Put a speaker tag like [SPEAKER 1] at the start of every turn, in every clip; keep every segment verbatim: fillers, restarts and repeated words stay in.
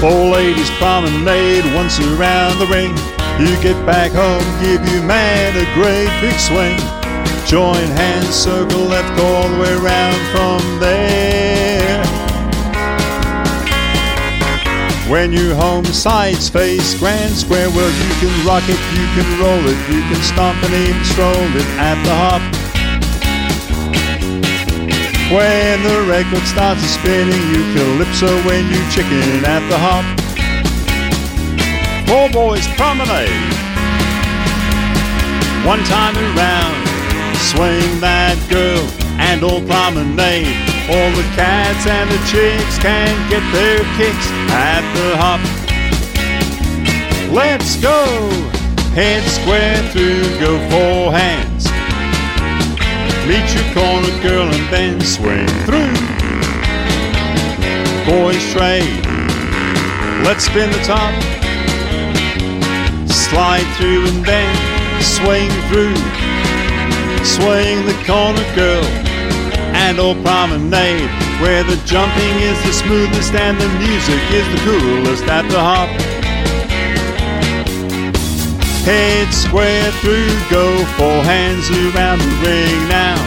[SPEAKER 1] Four ladies promenade once around the ring. You get back home, give your man a great big swing. Join hands, circle left, go all the way around from there. When you're home, sides face, grand square. Well, you can rock it, you can roll it, you can stomp and even stroll it at the hop. When the record starts spinning, you calypso when you chicken at the hop. Four boys promenade one time around. Swing that girl and all promenade. All the cats and the chicks can get their kicks at the hop. Let's go! Head square through, go four hands. Meet your corner girl and then swing through. Boys trade. Let's spin the top. Slide through and then swing through. Swing the corner girl and all promenade, where the jumping is the smoothest and the music is the coolest at the hop. Head square through, go four hands around the ring now.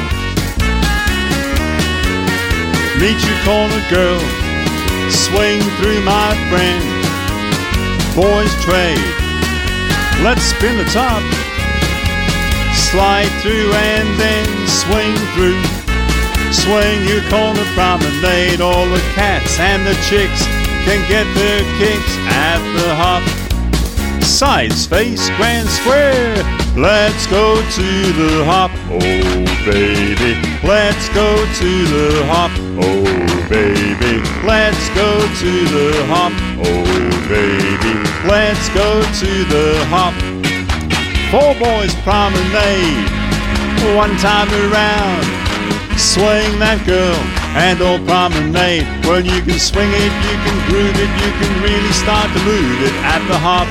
[SPEAKER 1] Meet your corner girl, swing through my friend. Boys trade, let's spin the top. Slide through and then swing through. Swing your corner promenade. All the cats and the chicks can get their kicks at the hop. Sides face, grand square. Let's go to the hop, oh baby. Let's go to the hop, oh baby. Let's go to the hop, oh baby. Let's go to the hop. Four boys promenade one time around. Swing that girl and all promenade. Well, you can swing it, you can groove it, you can really start to move it at the hop.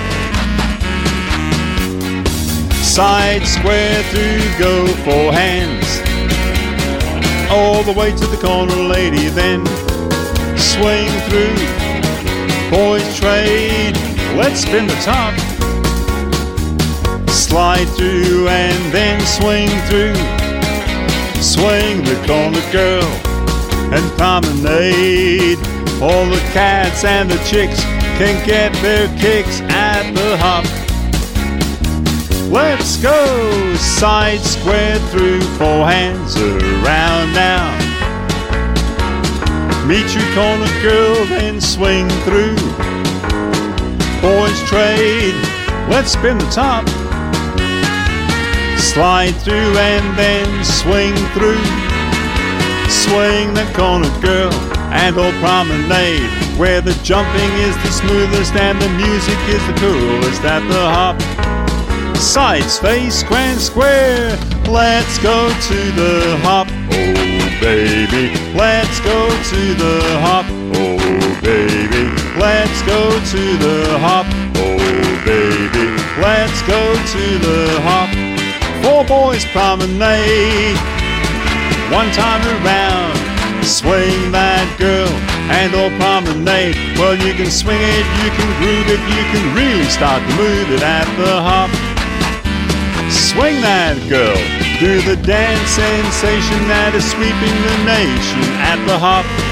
[SPEAKER 1] Side square through, go four hands. All the way to the corner lady, then swing through. Boys trade, let's spin the top. Slide through and then swing through. Swing the corner girl and promenade. All the cats and the chicks can get their kicks at the hop. Let's go! Side square through, four hands around now. Meet your corner girl, then swing through. Boys trade, let's spin the top. Slide through and then swing through. Swing the corner girl and all promenade, where the jumping is the smoothest and the music is the coolest at the hop. Sides face, grand square. Let's go to the hop, oh baby. Let's go to the hop, oh baby. Let's go to the hop, oh baby. Let's go to the hop. Four boys promenade one time around. Swing that girl and all promenade. Well, you can swing it, you can groove it, you can really start to move it at the hop. Swing that girl, do the dance sensation that is sweeping the nation at the hop.